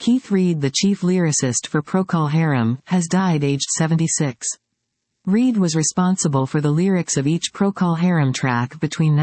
Keith Reid, the chief lyricist for Procol Harum, has died aged 76. Reid was responsible for the lyrics of each Procol Harum track between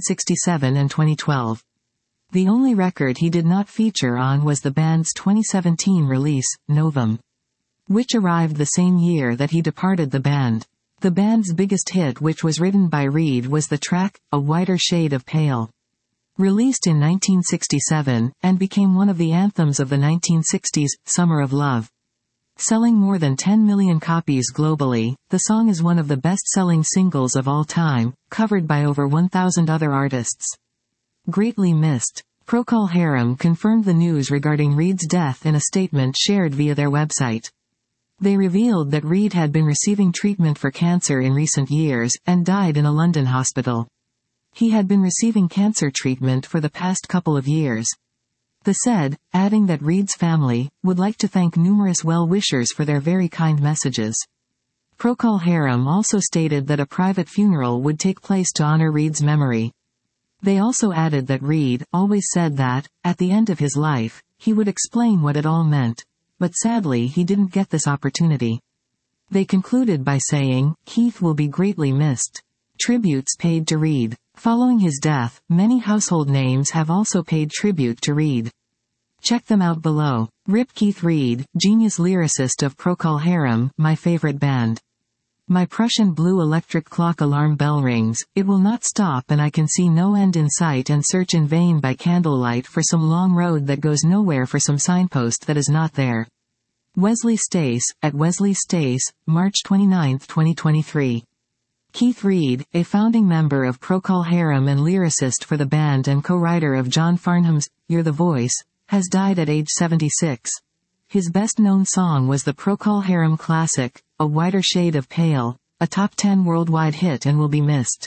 1967 and 2012. The only record he did not feature on was the band's 2017 release, Novum, which arrived the same year that he departed the band. The band's biggest hit, which was written by Reid, was the track, A Whiter Shade of Pale. Released in 1967, and became one of the anthems of the 1960s, Summer of Love. Selling more than 10 million copies globally, the song is one of the best-selling singles of all time, covered by over 1,000 other artists. Greatly missed. Procol Harum confirmed the news regarding Reid's death in a statement shared via their website. They revealed that Reid had been receiving treatment for cancer in recent years, and died in a London hospital. He had been receiving cancer treatment for the past couple of years. They said, adding that Reid's family would like to thank numerous well-wishers for their very kind messages. Procol Harum also stated that a private funeral would take place to honor Reid's memory. They also added that Reid always said that, at the end of his life, he would explain what it all meant. But sadly he didn't get this opportunity. They concluded by saying, Keith will be greatly missed. Tributes paid to Reid. Following his death, many household names have also paid tribute to Reid. Check them out below. Rip Keith Reid, genius lyricist of Procol Harum, my favorite band. My Prussian blue electric clock alarm bell rings, it will not stop and I can see no end in sight and search in vain by candlelight for some long road that goes nowhere, for some signpost that is not there. Wesley Stace, at Wesley Stace, March 29, 2023. Keith Reid, a founding member of Procol Harum and lyricist for the band and co-writer of John Farnham's You're the Voice, has died at age 76. His best-known song was the Procol Harum classic, A Whiter Shade of Pale, a top 10 worldwide hit and will be missed.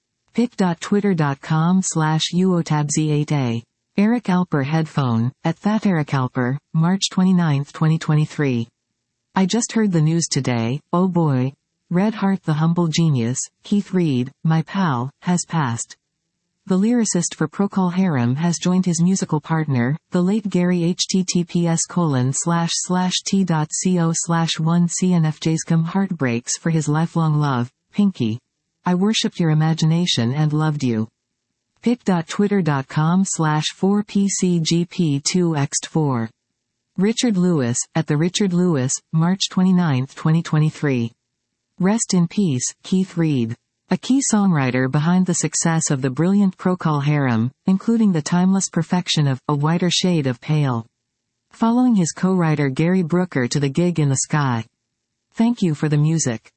pic.twitter.com/uotabz8a. Eric Alper headphone, at @thatericalper, March 29, 2023. I just heard the news today, oh boy. Red Heart, the humble genius, Keith Reid, my pal, has passed. The lyricist for Procol Harum has joined his musical partner, the late Gary https://t.co/1cnfjscom heartbreaks for his lifelong love, Pinky. I worshipped your imagination and loved you. pic.twitter.com/4pcgp2x4. Richard Lewis, at the Richard Lewis, March 29, 2023. Rest in peace, Keith Reid. A key songwriter behind the success of the brilliant Procol Harum, including the timeless perfection of A Whiter Shade of Pale. Following his co-writer Gary Brooker to the gig in the sky. Thank you for the music.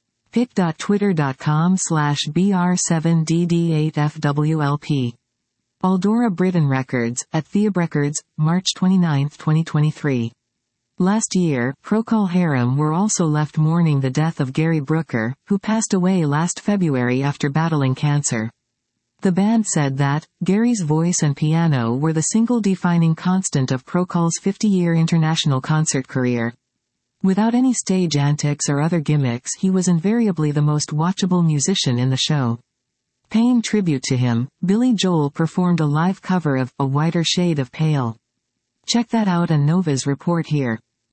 pic.twitter.com/br7dd8fwlp. Aldora Britain Records, at Theab Records, March 29, 2023. Last year, Procol Harum were also left mourning the death of Gary Brooker, who passed away last February after battling cancer. The band said that, Gary's voice and piano were the single defining constant of Procol's 50-year international concert career. Without any stage antics or other gimmicks, he was invariably the most watchable musician in the show. Paying tribute to him, Billy Joel performed a live cover of A Whiter Shade of Pale. Check that out and Nova's report here.